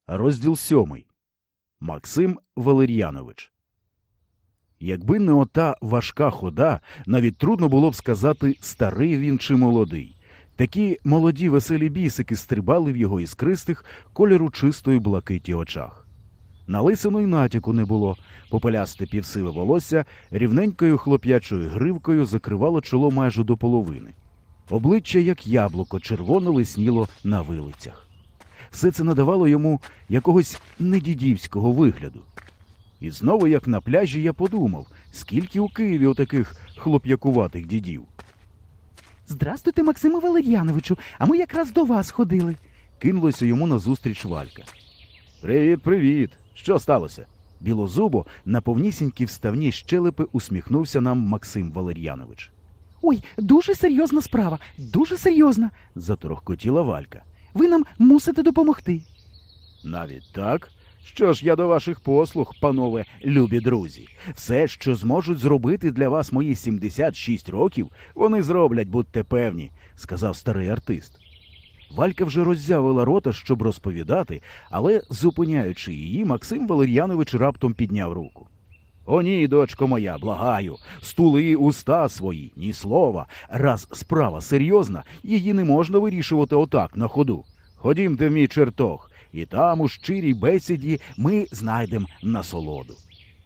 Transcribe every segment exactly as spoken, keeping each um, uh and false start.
Розділ сьомий. Максим Валер'янович. Якби не ота важка хода, навіть трудно було б сказати, старий він чи молодий. Такі молоді веселі бісики стрибали в його іскристих, кольору чистої блакиті очах. На лисину й натяку не було. Попелясте півсиве волосся рівненькою хлоп'ячою гривкою закривало чоло майже до половини. Обличчя, як яблуко, червоно лисніло на вилицях. Все це надавало йому якогось недідівського вигляду. І знову, як на пляжі, я подумав, скільки у Києві отаких хлоп'якуватих дідів. Здрастуйте, Максиме Валер'яновичу, а ми якраз до вас ходили. Кинулося йому назустріч Валька. Привіт, привіт. Що сталося? Білозубо на повнісінькій вставні щелепи усміхнувся нам Максим Валер'янович. Ой, дуже серйозна справа, дуже серйозна. Заторохкотіла Валька. Ви нам мусите допомогти. Навіть так? Що ж, я до ваших послуг, панове любі друзі. Все, що зможуть зробити для вас мої сімдесят шість років, вони зроблять, будьте певні, сказав старий артист. Валька вже роззявила рота, щоб розповідати, але, зупиняючи її, Максим Валер'янович раптом підняв руку. О ні, дочко моя, благаю, стули уста свої, ні слова. Раз справа серйозна, її не можна вирішувати отак, на ходу. Ходімте в мій чертог, і там у щирій бесіді ми знайдемо насолоду.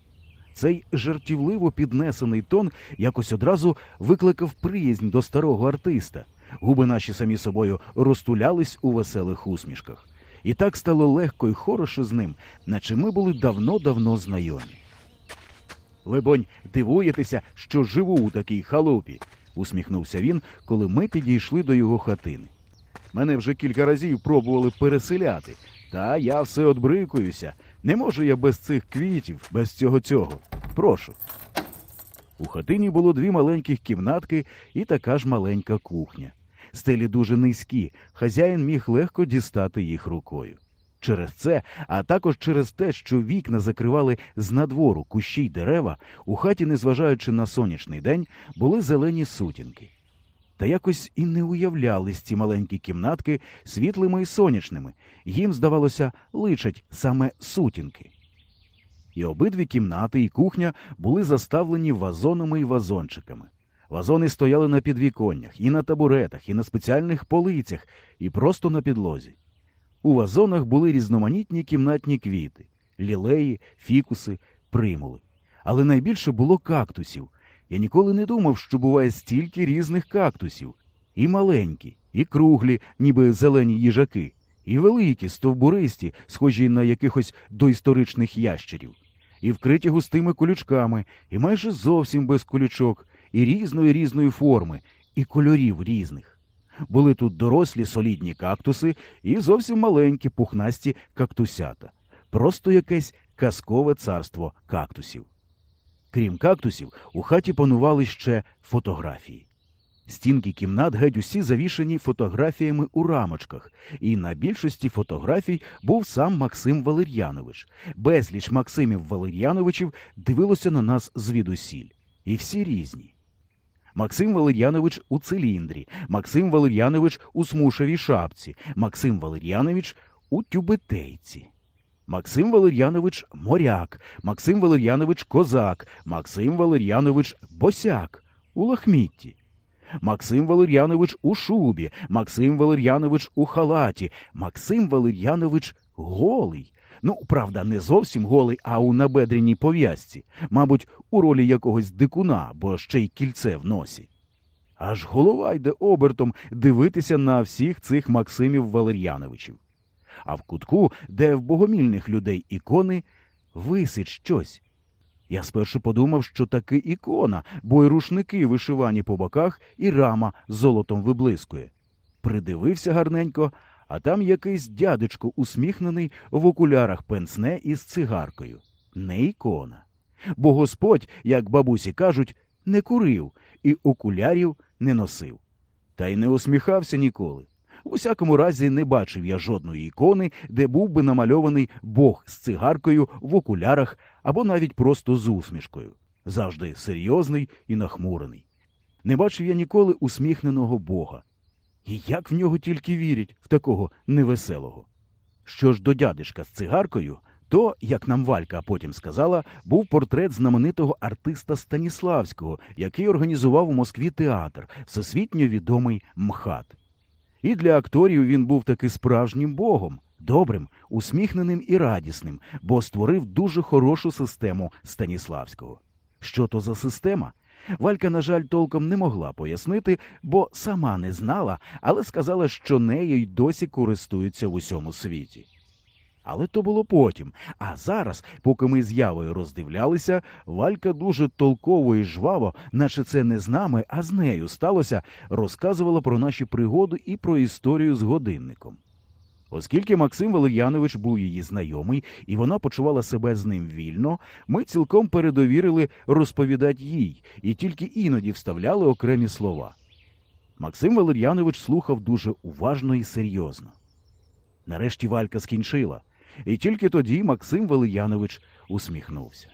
Цей жартівливо піднесений тон якось одразу викликав приязнь до старого артиста. Губи наші самі собою розтулялись у веселих усмішках. І так стало легко й хороше з ним, наче ми були давно-давно знайомі. «Либонь, дивуєтеся, що живу у такій халупі», – усміхнувся він, коли ми підійшли до його хатини. «Мене вже кілька разів пробували переселяти, та я все одбрикуюся. Не можу я без цих квітів, без цього-цього. Прошу». У хатині було дві маленьких кімнатки і така ж маленька кухня. Стелі дуже низькі, хазяїн міг легко дістати їх рукою. Через це, а також через те, що вікна закривали з надвору кущі й дерева, у хаті, незважаючи на сонячний день, були зелені сутінки. Та якось і не уявлялись ці маленькі кімнатки світлими і сонячними. Їм, здавалося, личать саме сутінки. І обидві кімнати, і кухня були заставлені вазонами і вазончиками. Вазони стояли на підвіконнях, і на табуретах, і на спеціальних полицях, і просто на підлозі. У вазонах були різноманітні кімнатні квіти – лілеї, фікуси, примули. Але найбільше було кактусів. Я ніколи не думав, що буває стільки різних кактусів. І маленькі, і круглі, ніби зелені їжаки, і великі, стовбуристі, схожі на якихось доісторичних ящерів, і вкриті густими колючками, і майже зовсім без колючок, і різної-різної форми, і кольорів різних. Були тут дорослі солідні кактуси і зовсім маленькі пухнасті кактусята. Просто якесь казкове царство кактусів. Крім кактусів, у хаті панували ще фотографії. Стінки кімнат геть усі завішані фотографіями у рамочках, і на більшості фотографій був сам Максим Валер'янович. Безліч Максимів Валер'яновичів дивилося на нас звідусіль. І всі різні. Максим Валер'янович у циліндрі, Максим Валер'янович у смушевій шапці, Максим Валер'янович у тюбетейці. Максим Валер'янович моряк, Максим Валер'янович козак, Максим Валер'янович босяк у лахмітті. Максим Валер'янович у шубі, Максим Валер'янович у халаті, Максим Валер'янович голий. Ну, правда, не зовсім голий, а у набедреній пов'язці. Мабуть, у ролі якогось дикуна, бо ще й кільце в носі. Аж голова йде обертом дивитися на всіх цих Максимів Валер'яновичів. А в кутку, де в богомільних людей ікони, висить щось. Я спершу подумав, що таки ікона, бо й рушники вишивані по боках, і рама золотом виблискує. Придивився гарненько, а там якийсь дядечко усміхнений в окулярах пенсне із цигаркою. Не ікона. Бо Господь, як бабусі кажуть, не курив і окулярів не носив. Та й не усміхався ніколи. У всякому разі, не бачив я жодної ікони, де був би намальований Бог з цигаркою в окулярах або навіть просто з усмішкою. Завжди серйозний і нахмурений. Не бачив я ніколи усміхненого Бога. І як в нього тільки вірять, в такого невеселого. Що ж до дядечка з цигаркою, то, як нам Валька потім сказала, був портрет знаменитого артиста Станіславського, який організував у Москві театр, всесвітньо відомий МХАТ. І для акторів він був таки справжнім богом, добрим, усміхненим і радісним, бо створив дуже хорошу систему Станіславського. Що то за система? Валька, на жаль, толком не могла пояснити, бо сама не знала, але сказала, що нею й досі користуються в усьому світі. Але то було потім. А зараз, поки ми з Явою роздивлялися, Валька дуже толково і жваво, наче це не з нами, а з нею сталося, розказувала про наші пригоди і про історію з годинником. Оскільки Максим Валер'янович був її знайомий, і вона почувала себе з ним вільно, ми цілком передовірили розповідати їй, і тільки іноді вставляли окремі слова. Максим Валер'янович слухав дуже уважно і серйозно. Нарешті Валька скінчила, і тільки тоді Максим Валер'янович усміхнувся.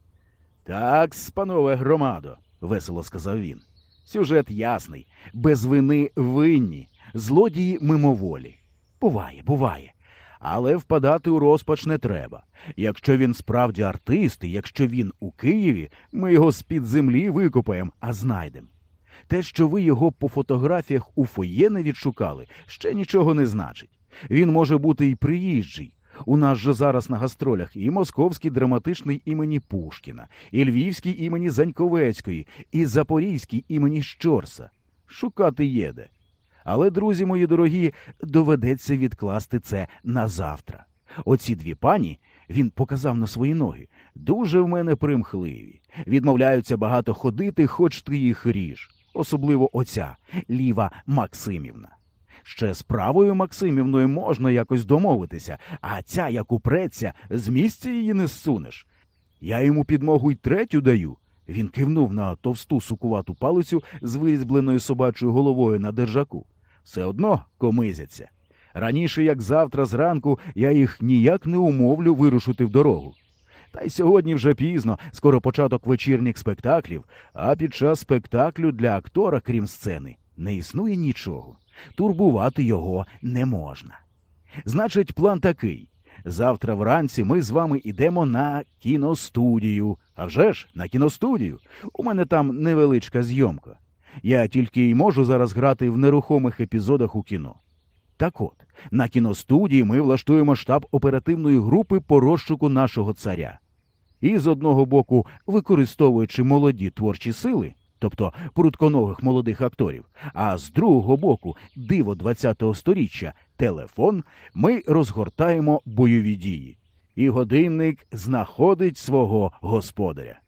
«Так, панове громадо», – весело сказав він, – «сюжет ясний, без вини винні, злодії мимоволі. Буває, буває. Але впадати у розпач не треба. Якщо він справді артист, і якщо він у Києві, ми його з-під землі викопаємо, а знайдемо. Те, що ви його по фотографіях у фоє не відшукали, ще нічого не значить. Він може бути і приїжджий. У нас же зараз на гастролях і московський драматичний імені Пушкіна, і львівський імені Заньковецької, і запорізький імені Щорса. Шукати єде. Але, друзі мої дорогі, доведеться відкласти це на завтра. Оці дві пані, він показав на свої ноги, дуже в мене примхливі. Відмовляються багато ходити, хоч ти їх ріж. Особливо оця, Ліва Максимівна. Ще з правою Максимівною можна якось домовитися, а ця, як упреться, з місця її не зсунеш. Я йому підмогу й третю даю. Він кивнув на товсту сукувату палицю з вирізбленою собачою головою на держаку. Все одно комизяться. Раніше, як завтра зранку, я їх ніяк не умовлю вирушити в дорогу. Та й сьогодні вже пізно, скоро початок вечірніх спектаклів, а під час спектаклю для актора, крім сцени, не існує нічого. Турбувати його не можна. Значить, план такий. Завтра вранці ми з вами йдемо на кіностудію. А вже ж, на кіностудію. У мене там невеличка зйомка. Я тільки й можу зараз грати в нерухомих епізодах у кіно. Так от, на кіностудії ми влаштуємо штаб оперативної групи по розшуку нашого царя. І з одного боку, використовуючи молоді творчі сили, тобто прутконогих молодих акторів, а з другого боку, диво ХХого сторіччя, телефон, ми розгортаємо бойові дії. І годинник знаходить свого господаря.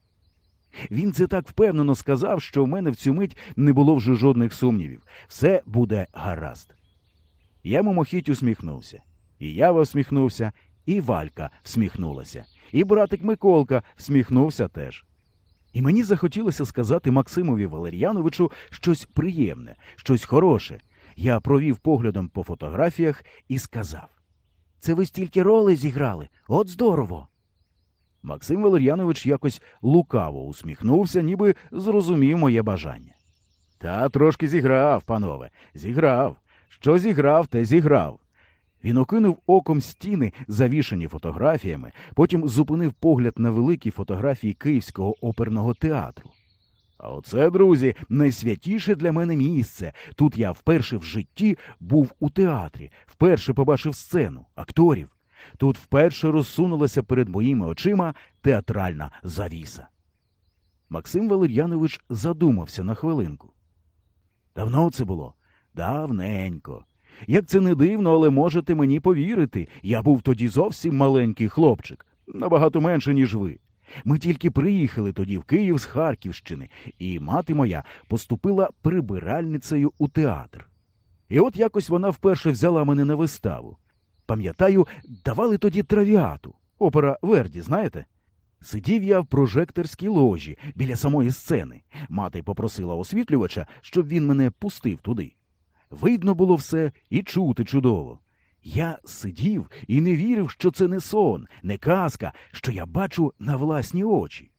Він це так впевнено сказав, що в мене в цю мить не було вже жодних сумнівів. Все буде гаразд. Я мимохідь усміхнувся. І Ява всміхнувся, і Валька всміхнулася. І братик Миколка всміхнувся теж. І мені захотілося сказати Максимові Валер'яновичу щось приємне, щось хороше. Я провів поглядом по фотографіях і сказав: «Це ви стільки роли зіграли? От здорово!» Максим Валер'янович якось лукаво усміхнувся, ніби зрозумів моє бажання. «Та трошки зіграв, панове, зіграв. Що зіграв, те зіграв». Він окинув оком стіни, завішані фотографіями, потім зупинив погляд на великі фотографії Київського оперного театру. «А оце, друзі, найсвятіше для мене місце. Тут я вперше в житті був у театрі, вперше побачив сцену, акторів. Тут вперше розсунулася перед моїми очима театральна завіса». Максим Валер'янович задумався на хвилинку. «Давно це було?» «Давненько. Як це не дивно, але можете мені повірити, я був тоді зовсім маленький хлопчик, набагато менше, ніж ви. Ми тільки приїхали тоді в Київ з Харківщини, і мати моя поступила прибиральницею у театр. І от якось вона вперше взяла мене на виставу. Пам'ятаю, давали тоді «Травіату», опера Верді, знаєте? Сидів я в прожекторській ложі біля самої сцени. Мати попросила освітлювача, щоб він мене пустив туди. Видно було все і чути чудово. Я сидів і не вірив, що це не сон, не казка, що я бачу на власні очі.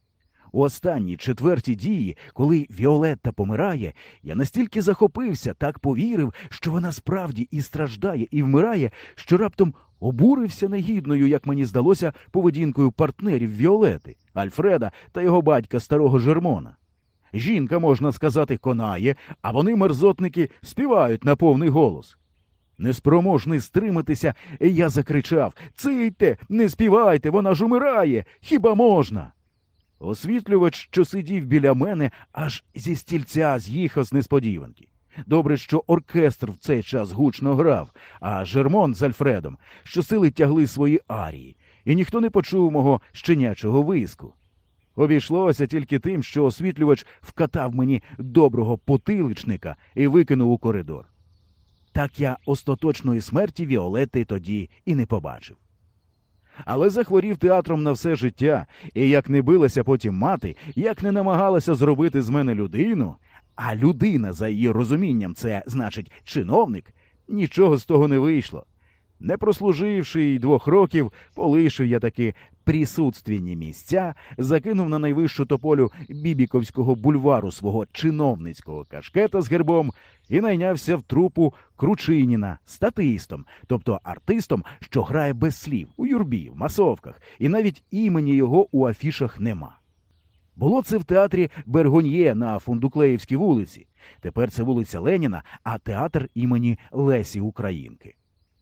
У останній четвертій дії, коли Віолетта помирає, я настільки захопився, так повірив, що вона справді і страждає, і вмирає, що раптом обурився негідною, як мені здалося, поведінкою партнерів Віолети, Альфреда та його батька старого Жермона. Жінка, можна сказати, конає, а вони, мерзотники, співають на повний голос. Неспроможний стриматися, я закричав: «Цийте, не співайте, вона ж умирає! Хіба можна?» Освітлювач, що сидів біля мене, аж зі стільця з'їхав з несподіванки. Добре, що оркестр в цей час гучно грав, а Жермон з Альфредом щосили тягли свої арії, і ніхто не почув мого щенячого виску. Обійшлося тільки тим, що освітлювач вкатав мені доброго потиличника і викинув у коридор. Так я остаточної смерті Віолетти тоді і не побачив. Але захворів театром на все життя, і як не билася потім мати, як не намагалася зробити з мене людину, а людина, за її розумінням, це, значить, чиновник, нічого з того не вийшло. Не прослуживши й двох років, полишив я таки присутственні місця, закинув на найвищу тополю Бібіковського бульвару свого чиновницького кашкета з гербом і найнявся в трупу Кручиніна статистом, тобто артистом, що грає без слів, у юрбі, в масовках, і навіть імені його у афішах нема. Було це в театрі Бергоньє на Фундуклеївській вулиці. Тепер це вулиця Леніна, а театр імені Лесі Українки.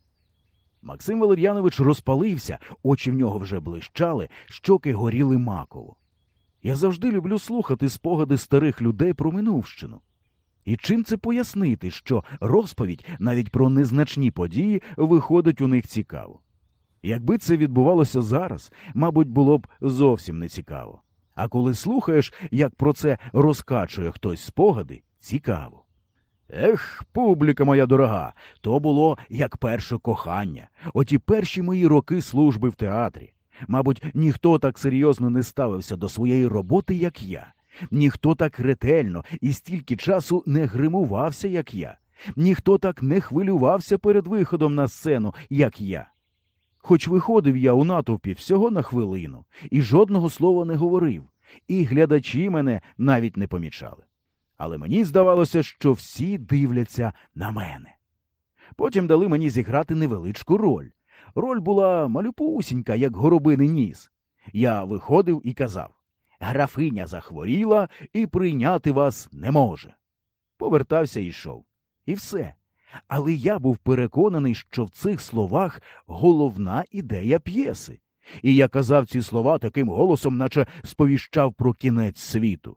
Максим Валер'янович розпалився, очі в нього вже блищали, щоки горіли маково. Я завжди люблю слухати спогади старих людей про минувщину. І чим це пояснити, що розповідь навіть про незначні події виходить у них цікаво? Якби це відбувалося зараз, мабуть, було б зовсім не цікаво. А коли слухаєш, як про це розкачує хтось спогади, цікаво. Ех, публіка моя дорога, то було як перше кохання, оті перші мої роки служби в театрі. Мабуть, ніхто так серйозно не ставився до своєї роботи, як я. Ніхто так ретельно і стільки часу не гримувався, як я. Ніхто так не хвилювався перед виходом на сцену, як я. Хоч виходив я у натовпі всього на хвилину, і жодного слова не говорив, і глядачі мене навіть не помічали. Але мені здавалося, що всі дивляться на мене. Потім дали мені зіграти невеличку роль. Роль була малюпусінька, як горобиний ніс. Я виходив і казав: «Графиня захворіла і прийняти вас не може». Повертався і йшов. І все. Але я був переконаний, що в цих словах головна ідея п'єси. І я казав ці слова таким голосом, наче сповіщав про кінець світу.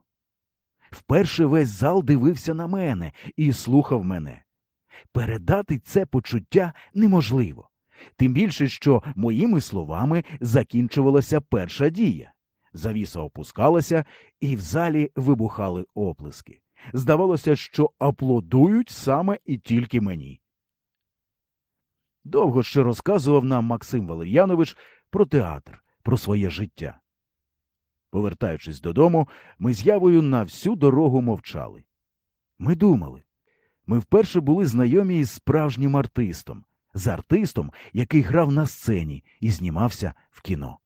Вперше весь зал дивився на мене і слухав мене. Передати це почуття неможливо. Тим більше, що моїми словами закінчувалася перша дія. Завіса опускалася, і в залі вибухали оплески. Здавалося, що аплодують саме і тільки мені. Довго ще розказував нам Максим Валер'янович про театр, про своє життя. Повертаючись додому, ми з Явою на всю дорогу мовчали. Ми думали. Ми вперше були знайомі із справжнім артистом, з артистом, який грав на сцені і знімався в кіно.